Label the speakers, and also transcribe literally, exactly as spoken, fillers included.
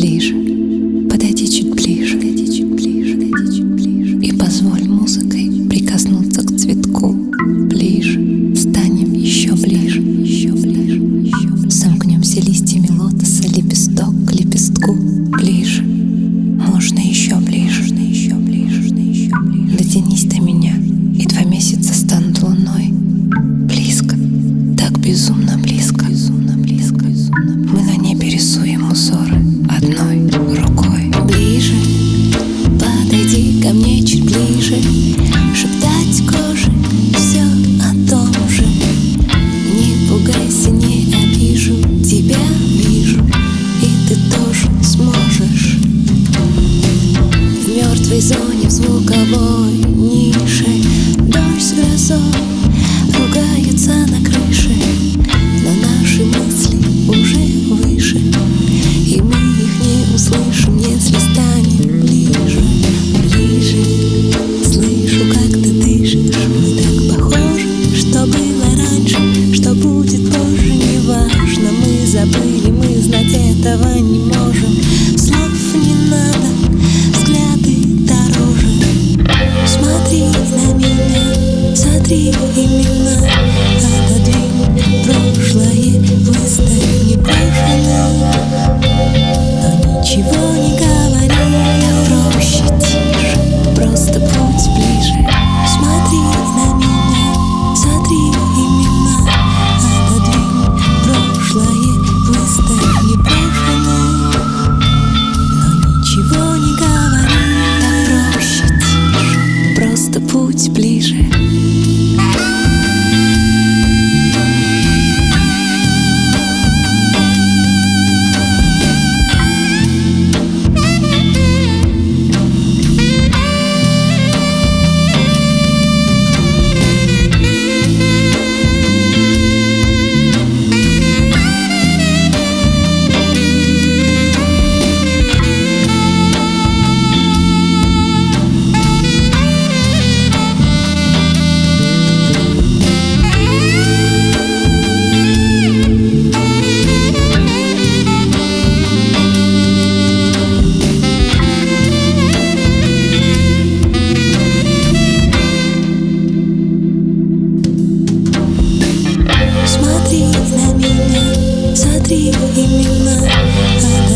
Speaker 1: ближе, подойди чуть ближе, подойди чуть ближе, подойди чуть ближе, и позволь музыкой прикоснуться к цветку. Ближе, станем еще ближе, еще ближе, еще ближе. Сомкнемся листьями лотоса лепесток к лепестку. Ближе, можно еще ближе, можно еще ближе, можно еще ближе. Дотянись до меня, и два месяца станут луной. Близко, так безумно близко, безумно близко, безумно близко. Мы на небе рисуем узоры одной рукой. Ближе, подойди ко мне чуть ближе, шептать кожей все о том же. Не пугайся, не обижу, тебя вижу, и ты тоже сможешь. В мертвой зоне, в звуковой нише, дождь с грозой ругаются на крыше, но наши мысли уже выше, и мы их не услышим, если станем ближе. Ближе, слышу, как ты дышишь, мы так похожи, что было раньше, что будет позже, неважно. Мы забыли, мы знать этого не можем. Слов не надо, взгляды дороже. Смотри на меня, смотри именно, отодвинь прошлое, выставь непрошено. Но ничего не говори, так проще, тише, просто будь ближе. Смотри на меня, смотри именно, отодвинь прошлое, выставь непрошено. Но ничего не говори, так проще, тише, просто будь ближе. Смотри на меня, смотри именно.